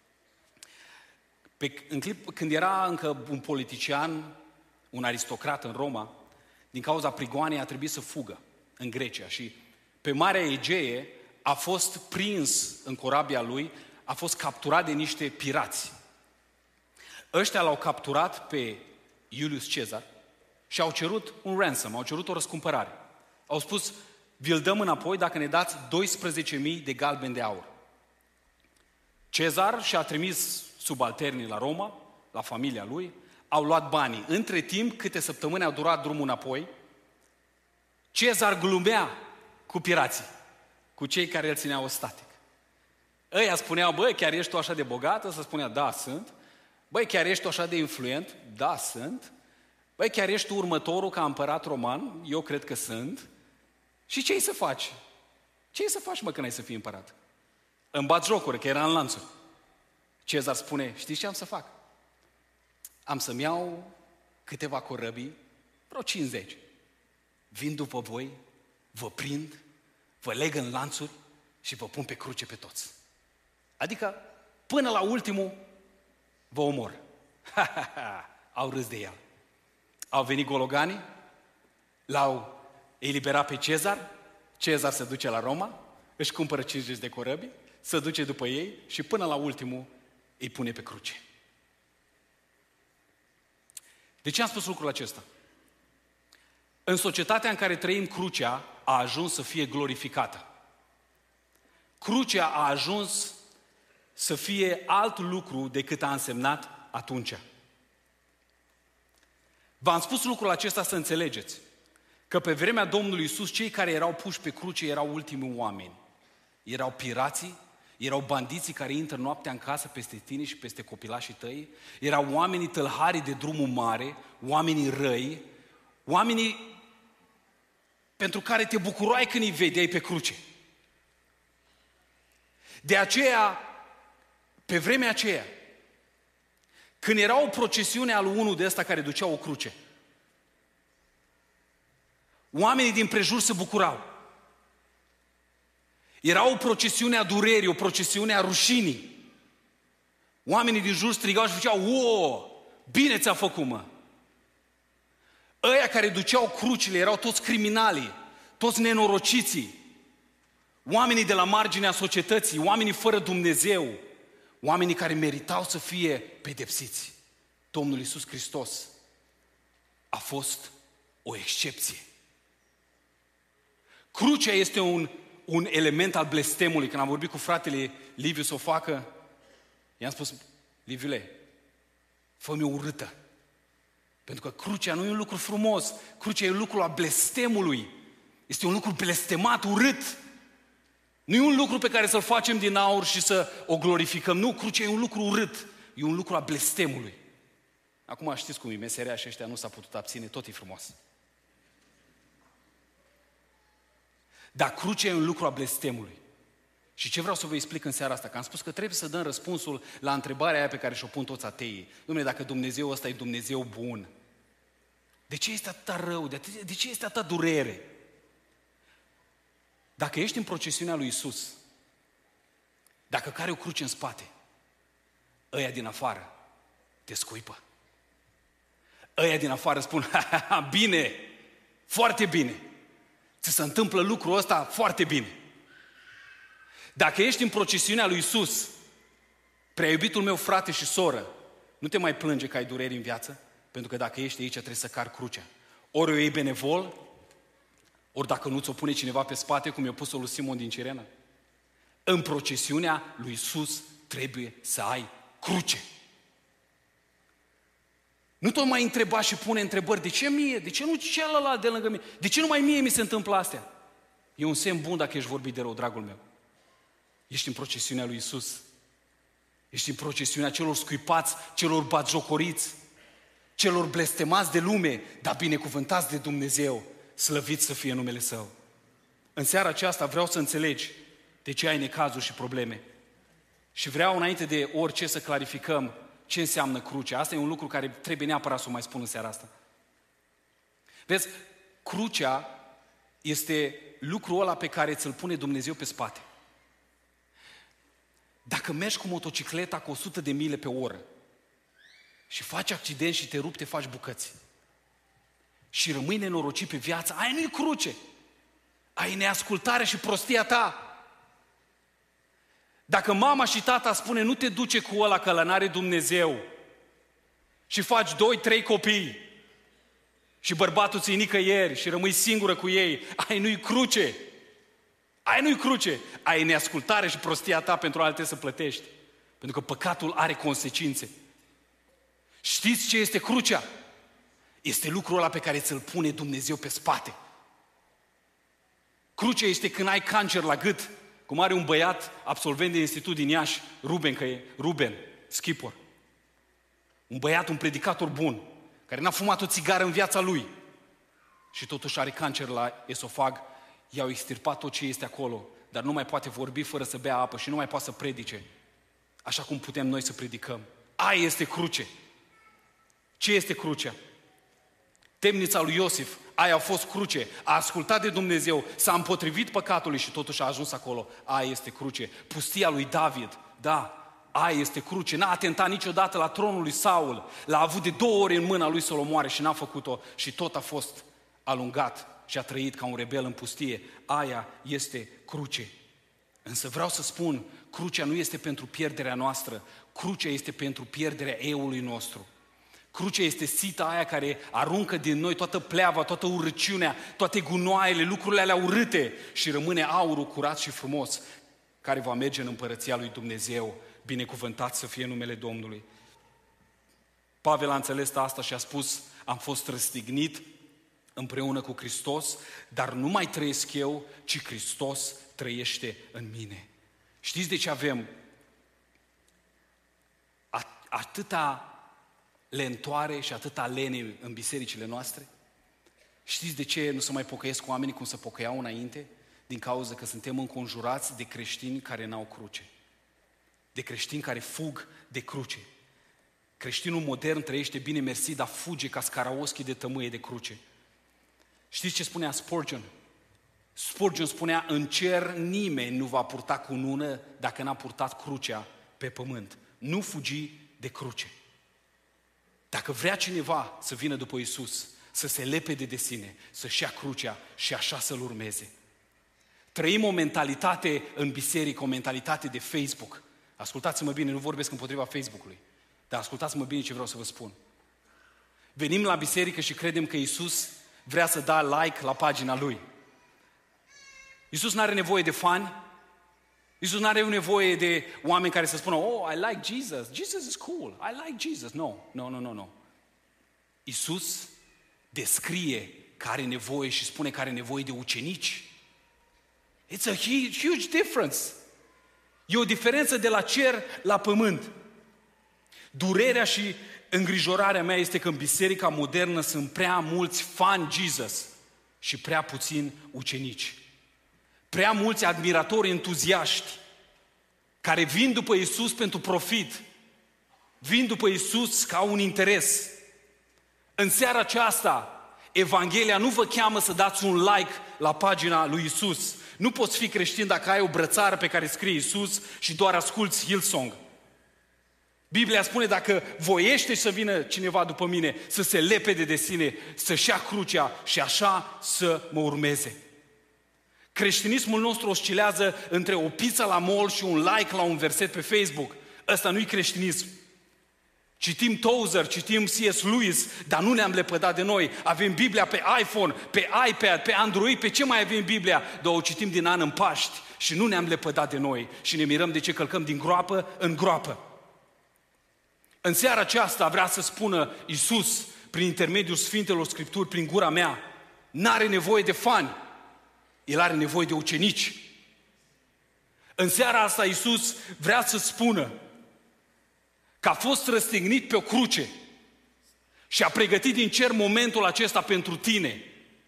Când era încă un politician, un aristocrat în Roma, din cauza prigoanei a trebuit să fugă în Grecia și pe Marea Egee a fost prins în corabia lui, a fost capturat de niște pirați. Ăștia l-au capturat pe Iulius Cezar și au cerut un ransom, au cerut o răscumpărare. Au spus, vi-l dăm înapoi dacă ne dați 12.000 de galbeni de aur. Cezar și-a trimis subalternii la Roma, la familia lui, au luat banii. Între timp, câte săptămâni au durat drumul înapoi, Cezar glumea cu pirații, cu cei care îl țineau ostatic. Ăia spuneau, băi, chiar ești tu așa de bogat? Ăsta spunea, da, sunt. Băi, chiar ești tu așa de influent? Da, sunt. Băi, chiar ești tu următorul ca împărat roman? Eu cred că sunt. Și ce-i să faci? Ce-i să faci, mă, când ai să fii împărat? Îmi bat jocuri, că era în lanțuri. Cezar spune, știți ce am să fac? Am să-mi iau câteva corăbii, vreo 50. Vin după voi, vă prind, vă leg în lanțuri și vă pun pe cruce pe toți. Adică, până la ultimul, vă omor. Au râs de el. Au venit gologanii, l-au eliberat pe Cezar, Cezar se duce la Roma, își cumpără 50 de corăbii, se duce după ei și până la ultimul îi pune pe cruce. De ce am spus lucrul acesta? În societatea în care trăim, crucea a ajuns să fie glorificată. Crucea a ajuns să fie alt lucru decât a însemnat atunci. V-am spus lucrul acesta să înțelegeți că pe vremea Domnului Iisus, cei care erau puși pe cruce erau ultimii oameni. Erau pirații, erau bandiții care intră noaptea în casă peste tine și peste copilașii tăi, erau oamenii tâlharii de drumul mare, oamenii răi, oamenii pentru care te bucurai când îi vedeai pe cruce. De aceea, pe vremea aceea, când era o procesiune al unul de ăsta care ducea o cruce, oamenii din prejur se bucurau. Era o procesiune a durerii, o procesiune a rușinii. Oamenii din jur strigau și ziceau, o, bine ți-a făcut, mă! Ăia care duceau crucile erau toți criminalii, toți nenorociții, oamenii de la marginea societății, oamenii fără Dumnezeu, oamenii care meritau să fie pedepsiți. Domnul Iisus Hristos a fost o excepție. Crucea este un element al blestemului. Când am vorbit cu fratele Liviu să o facă, i-am spus, Liviule, fă-mi o urâtă. Pentru că crucea nu e un lucru frumos, crucea e un lucru al blestemului. Este un lucru blestemat, urât. Nu e un lucru pe care să-l facem din aur și să o glorificăm. Nu, crucea e un lucru urât. E un lucru al blestemului. Acum știți cum e, meseria și ăștia nu s-a putut abține, tot e frumos. Dar crucea e un lucru al blestemului. Și ce vreau să vă explic în seara asta? Că am spus că trebuie să dăm răspunsul la întrebarea aia pe care și-o pun toți ateii. Dom'le, dacă Dumnezeu ăsta e Dumnezeu bun, de ce este atâta rău? De ce este atâta durere? Dacă ești în procesiunea lui Iisus, dacă cari o cruce în spate, ăia din afară te scuipă. Ăia din afară spun, bine, foarte bine. Ți se întâmplă lucrul ăsta foarte bine. Dacă ești în procesiunea lui Iisus, prea iubitul meu frate și soră, nu te mai plânge că ai dureri în viață, pentru că dacă ești aici trebuie să cari crucea. Ori o iei benevol, ori dacă nu ți-o pune cineva pe spate, cum i-a pus-o lui Simon din Cirena. În procesiunea lui Iisus trebuie să ai cruce. Nu tot mai întreba și pune întrebări, de ce mie? De ce nu celălalt de lângă mine? De ce numai mie mi se întâmplă astea? E un semn bun dacă ești vorbit de rău, dragul meu. Ești în procesiunea lui Iisus. Ești în procesiunea celor scuipați, celor batjocoriți, celor blestemați de lume, dar binecuvântați de Dumnezeu, slăvit să fie numele Său. În seara aceasta vreau să înțelegi de ce ai necazuri și probleme. Și vreau înainte de orice să clarificăm ce înseamnă crucea. Asta e un lucru care trebuie neapărat să o mai spun în seara asta. Vezi, crucea este lucrul ăla pe care ți-l pune Dumnezeu pe spate. Dacă mergi cu motocicleta cu 100 de mile pe oră și faci accident și te rupi, te faci bucăți și rămâi nenorocit pe viață, aia nu-i cruce. Aia e neascultare și prostia ta. Dacă mama și tata spune nu te duce cu ăla că ăla n-are Dumnezeu și faci 2-3 copii și bărbatul ți-i nicăieri și rămâi singură cu ei, aia nu-i cruce. Aia nu-i cruce. Aia e neascultare și prostia ta pentru altele să plătești. Pentru că păcatul are consecințe. Știți ce este crucea? Este lucrul ăla pe care ți-l pune Dumnezeu pe spate. Crucea este când ai cancer la gât, cum are un băiat absolvent de institut din Iași, Ruben Schipor. Un băiat, un predicator bun, care n-a fumat o țigară în viața lui și totuși are cancer la esofag. I-au extirpat tot ce este acolo, dar nu mai poate vorbi fără să bea apă și nu mai poate să predice așa cum putem noi să predicăm. Aia este cruce. Ce este crucea? Temnița lui Iosif, aia a fost cruce. A ascultat de Dumnezeu, s-a împotrivit păcatului și totuși a ajuns acolo. Aia este cruce. Pustia lui David, da, aia este cruce. N-a atentat niciodată la tronul lui Saul. L-a avut de 2 ori în mâna lui să-l omoare și n-a făcut-o și tot a fost alungat și a trăit ca un rebel în pustie. Aia este cruce. Însă vreau să spun, crucea nu este pentru pierderea noastră, crucea este pentru pierderea eului nostru. Crucea este sita aia care aruncă din noi toată pleava, toată urăciunea, toate gunoaiele, lucrurile alea urâte și rămâne aurul curat și frumos care va merge în împărăția lui Dumnezeu. Binecuvântat să fie numele Domnului. Pavel a înțeles asta și a spus, am fost răstignit împreună cu Hristos, dar nu mai trăiesc eu, ci Hristos trăiește în mine. Știți de ce avem atâta lentoare și atâta lene în bisericile noastre? Știți de ce nu se mai pocăiesc oamenii cum se pocăiau înainte? Din cauza că suntem înconjurați de creștini care n-au cruce. De creștini care fug de cruce. Creștinul modern trăiește bine mersi, dar fuge ca scaraoschi de tămâie de cruce. Știți ce spunea Spurgeon? Spurgeon spunea, în cer nimeni nu va purta cunună dacă n-a purtat crucea pe pământ. Nu fugi de cruce. Dacă vrea cineva să vină după Iisus, să se lepede de sine, să-și ia crucea și așa să-L urmeze. Trăim o mentalitate în biserică, o mentalitate de Facebook. Ascultați-mă bine, nu vorbesc împotriva Facebook-ului, dar ascultați-mă bine ce vreau să vă spun. Venim la biserică și credem că Iisus vrea să dea like la pagina Lui. Iisus nu are nevoie de fani. Iisus nu are nevoie de oameni care să spună, oh, I like Jesus. Jesus is cool. I like Jesus. No. Iisus descrie că are nevoie și spune că are nevoie de ucenici. It's a huge difference. E o diferență de la cer la pământ. Durerea și îngrijorarea mea este că în biserica modernă sunt prea mulți fani Jesus și prea puțini ucenici. Prea mulți admiratori entuziaști care vin după Iisus pentru profit, vin după Iisus ca un interes. În seara aceasta, Evanghelia nu vă cheamă să dați un like la pagina lui Iisus. Nu poți fi creștin dacă ai o brățară pe care scrie Iisus și doar asculți Hillsong. Biblia spune, dacă voiește să vină cineva după mine, să se lepede de sine, să-și ia crucea și așa să mă urmeze. Creștinismul nostru oscilează între o pizza la mall și un like la un verset pe Facebook. Ăsta nu-i creștinism. Citim Tozer, citim C.S. Lewis, dar nu ne-am lepădat de noi. Avem Biblia pe iPhone, pe iPad, pe Android, pe ce mai avem Biblia? Dar o citim din an în Paști și nu ne-am lepădat de noi și ne mirăm de ce călcăm din groapă în groapă. În seara aceasta vrea să spună Iisus, prin intermediul Sfintelor Scripturi, prin gura mea, n-are nevoie de fani, El are nevoie de ucenici. În seara asta Iisus vrea să spună că a fost răstignit pe o cruce și a pregătit din cer momentul acesta pentru tine.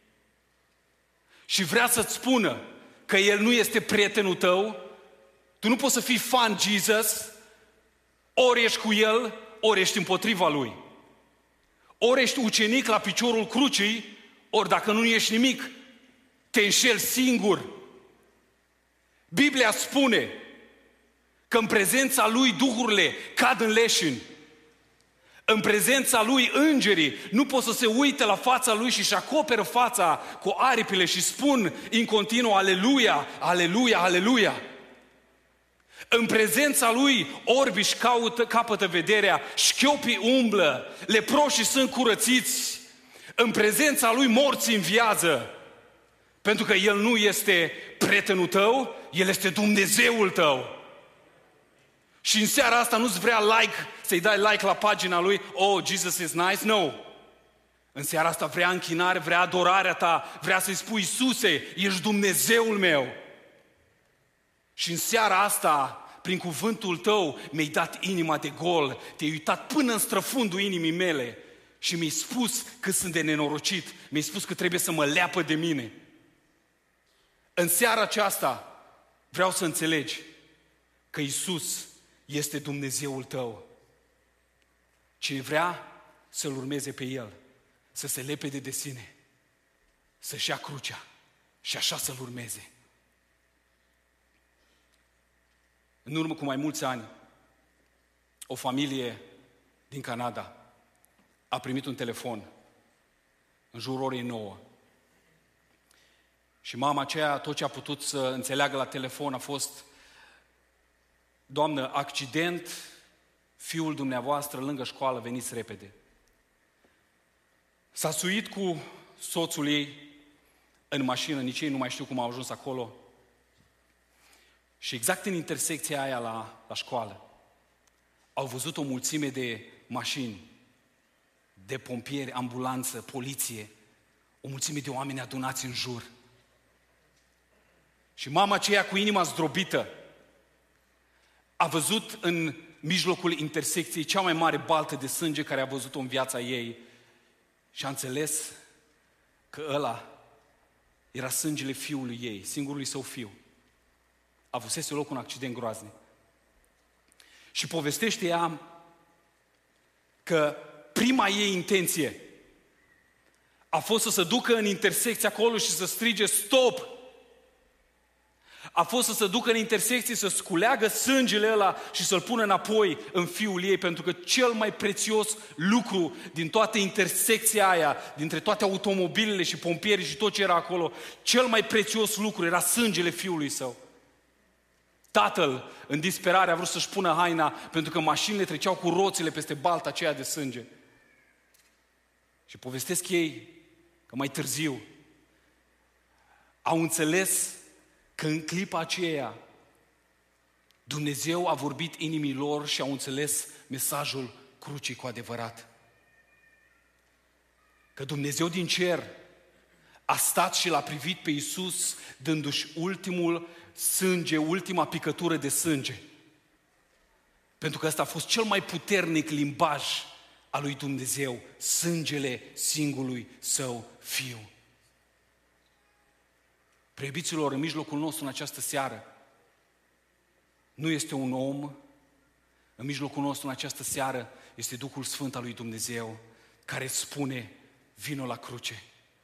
Și vrea să-ți spună că El nu este prietenul tău, tu nu poți să fii fan Jesus, ori ești cu El, ori ești împotriva Lui. Ori ești ucenic la piciorul crucii, ori dacă nu ești nimic, te înșeli singur. Biblia spune că în prezența Lui duhurile cad în leșini. În prezența Lui îngerii nu pot să se uite la fața Lui și-și acoperă fața cu aripile și spun în continuu aleluia, aleluia, aleluia. În prezența Lui orbii își capătă vederea, șchiopii umblă, leproșii sunt curățiți. În prezența Lui morții înviază. Pentru că El nu este prietenul tău, El este Dumnezeul tău. Și în seara asta nu-ți vrea like, să-i dai like la pagina lui, oh, Jesus is nice, no. În seara asta vrea închinare, vrea adorarea ta, vrea să-i spui, Iisuse, ești Dumnezeul meu. Și în seara asta, prin cuvântul tău, mi-ai dat inima de gol, te-ai uitat până în străfundul inimii mele și mi-ai spus că sunt de nenorocit, mi-ai spus că trebuie să mă leapă de mine. În seara aceasta vreau să înțelegi că Iisus este Dumnezeul tău. Cine vrea să-L urmeze pe El, să se lepede de sine, să-și ia crucea și așa să-L urmeze. În urmă cu mai mulți ani, o familie din Canada a primit un telefon în jurul orei 9. Și mama aceea, tot ce a putut să înțeleagă la telefon a fost: doamnă, accident, fiul dumneavoastră lângă școală, veniți repede. S-a suit cu soțul ei în mașină, nici ei nu mai știu cum au ajuns acolo. Și exact în intersecția aia la școală au văzut o mulțime de mașini, de pompieri, ambulanță, poliție, o mulțime de oameni adunați în jur. Și mama aceea cu inima zdrobită a văzut în mijlocul intersecției cea mai mare baltă de sânge care a văzut-o în viața ei și a înțeles că ăla era sângele fiului ei, singurului său fiu. Avusese loc un accident groaznic. Și povestește ea că prima ei intenție a fost să se ducă în intersecție acolo și să strige stop. A fost să se ducă în intersecție, să sculeagă sângele ăla și să-l pună înapoi în fiul ei, pentru că cel mai prețios lucru din toată intersecția aia, dintre toate automobilele și pompierii și tot ce era acolo, cel mai prețios lucru era sângele fiului său. Tatăl, în disperare, a vrut să-și pună haina, pentru că mașinile treceau cu roțile peste balta aceea de sânge. Și povestesc ei că mai târziu au înțeles că în clipa aceea Dumnezeu a vorbit inimii lor și au înțeles mesajul crucii cu adevărat. Că Dumnezeu din cer a stat și l-a privit pe Iisus dându-și ultimul sânge, ultima picătură de sânge. Pentru că ăsta a fost cel mai puternic limbaj al lui Dumnezeu, sângele singurului său fiu. Preiubiților, în mijlocul nostru în această seară nu este un om, în mijlocul nostru în această seară este Duhul Sfânt al lui Dumnezeu care îți spune: vino la cruce.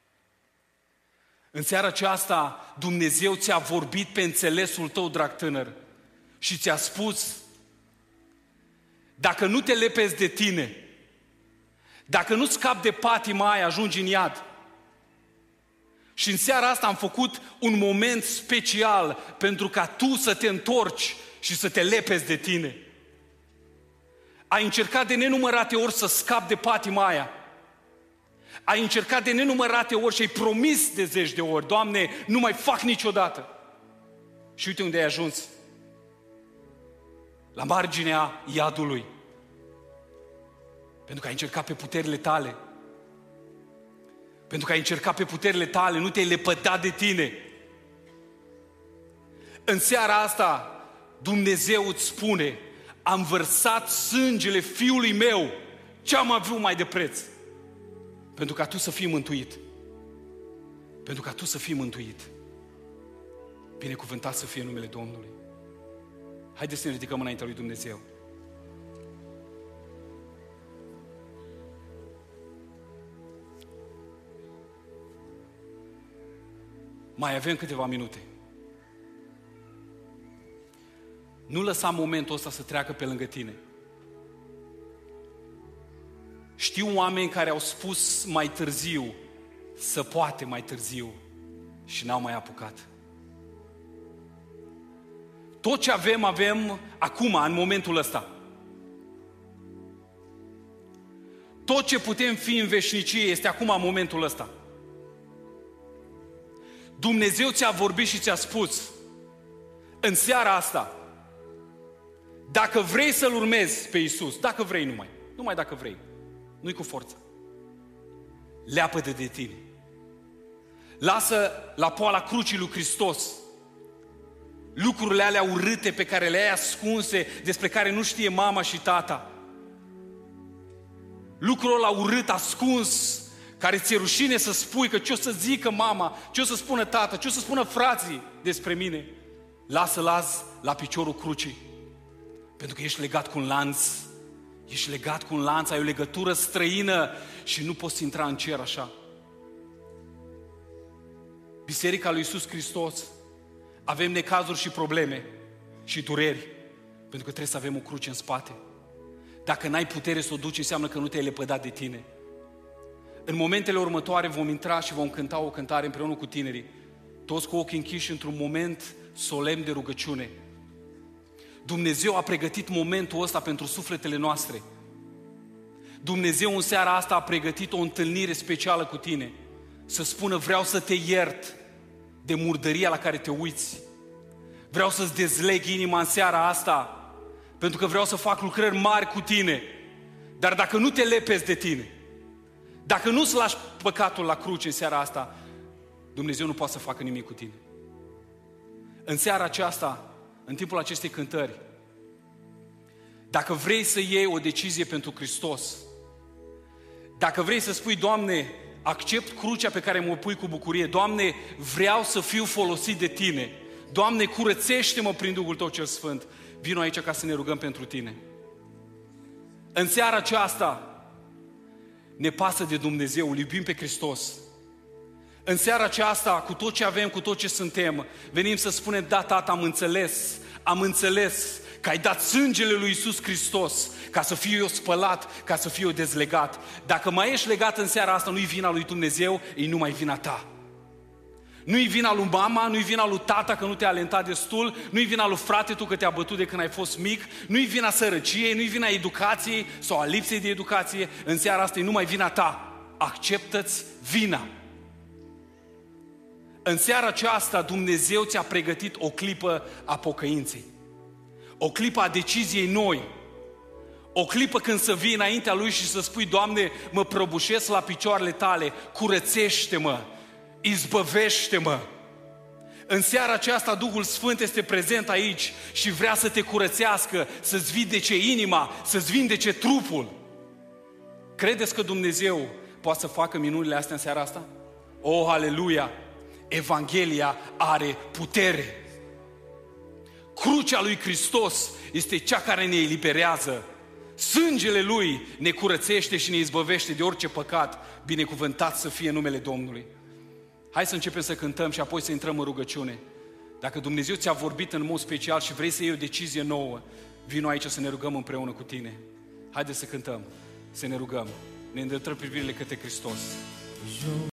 În seara aceasta Dumnezeu ți-a vorbit pe înțelesul tău, drag tânăr, și ți-a spus: dacă nu te lepezi de tine, dacă nu scapi de patima aia, ajungi în iad. Și în seara asta am făcut un moment special pentru ca tu să te întorci și să te lepezi de tine. Ai încercat de nenumărate ori să scapi de patima aia. Ai încercat de nenumărate ori și ai promis de 10 de ori: Doamne, nu mai fac niciodată. Și uite unde ai ajuns. La marginea iadului. Pentru că ai încercat pe puterile tale. Pentru că ai încercat pe puterile tale, nu te-ai lepădat de tine. În seara asta Dumnezeu îți spune: am vărsat sângele fiului meu, ce am avut mai de preț, pentru ca tu să fii mântuit. Pentru ca tu să fii mântuit. Binecuvântat să fie numele Domnului. Haideți să ne ridicăm înaintea lui Dumnezeu. Mai avem câteva minute. Nu lăsa momentul ăsta să treacă pe lângă tine. Știu oameni care au spus mai târziu, să poate mai târziu, și n-au mai apucat. Tot ce avem acum, în momentul ăsta. Tot ce putem fi în veșnicie este acum, în momentul ăsta. Dumnezeu ți-a vorbit și ți-a spus: în seara asta Dacă vrei să-L urmezi pe Iisus, dacă vrei numai dacă vrei, nu-i cu forță. Leapă-te de tine. Lasă la poala crucii lui Hristos lucrurile alea urâte pe care le ai ascunse, despre care nu știe mama și tata. Lucrul ăla urât, ascuns, care ți-e rușine să spui că ce o să zică mama, ce o să spună tata, ce o să spună frații despre mine. Lasă-l azi la piciorul crucii. Pentru că ești legat cu un lanț. Ești legat cu un lanț, ai o legătură străină și nu poți intra în cer așa. Biserica lui Iisus Hristos, avem necazuri și probleme și dureri, pentru că trebuie să avem o cruce în spate. Dacă n-ai putere să o duci, înseamnă că nu te-ai lepădat de tine. În momentele următoare vom intra și vom cânta o cântare împreună cu tinerii, toți cu ochii închiși într-un moment solemn de rugăciune. Dumnezeu a pregătit momentul ăsta pentru sufletele noastre. Dumnezeu în seara asta a pregătit o întâlnire specială cu tine. Să spună, vreau să te iert de murdăria la care te uiți. Vreau să-ți dezleg inima în seara asta, pentru că vreau să fac lucrări mari cu tine. Dar dacă nu te lepezi de tine, dacă nu-ți lași păcatul la cruce în seara asta, Dumnezeu nu poate să facă nimic cu tine. În seara aceasta, în timpul acestei cântări, dacă vrei să iei o decizie pentru Hristos, dacă vrei să spui, Doamne, accept crucea pe care mă pui cu bucurie, Doamne, vreau să fiu folosit de Tine, Doamne, curățește-mă prin Duhul Tău cel Sfânt, vino aici ca să ne rugăm pentru Tine. În seara aceasta ne pasă de Dumnezeu, îl iubim pe Hristos. În seara aceasta, cu tot ce avem, cu tot ce suntem, venim să spunem, da, Tată, am înțeles că ai dat sângele lui Iisus Hristos ca să fiu eu spălat, ca să fiu eu dezlegat. Dacă mai ești legat în seara asta, nu-i vina lui Dumnezeu, e numai vina ta. Nu-i vina lui mama, nu-i vina lui tata că nu te-a alentat destul, nu-i vina lui frate tu că te-a bătut de când ai fost mic, nu-i vina sărăciei, nu-i vina educației sau a lipsei de educație. În seara asta e numai vina ta. Acceptă-ți vina. În seara aceasta Dumnezeu ți-a pregătit o clipă a pocăinței. O clipă a deciziei noi. O clipă când să vii înaintea Lui și să spui, Doamne, mă prăbușesc la picioarele Tale, curățește-mă, izbăvește-mă. În seara aceasta Duhul Sfânt este prezent aici și vrea să te curățească, să-ți vindece inima, să-ți vindece trupul. Credeți că Dumnezeu poate să facă minunile astea în seara asta? Oh, aleluia! Evanghelia are putere. Crucea lui Hristos este cea care ne eliberează. Sângele Lui ne curățește și ne izbăvește de orice păcat. Binecuvântat să fie numele Domnului. Hai să începem să cântăm și apoi să intrăm în rugăciune. Dacă Dumnezeu ți-a vorbit în mod special și vrei să iei o decizie nouă, vino aici să ne rugăm împreună cu tine. Haideți să cântăm, să ne rugăm. Ne îndreptăm privirile către Hristos.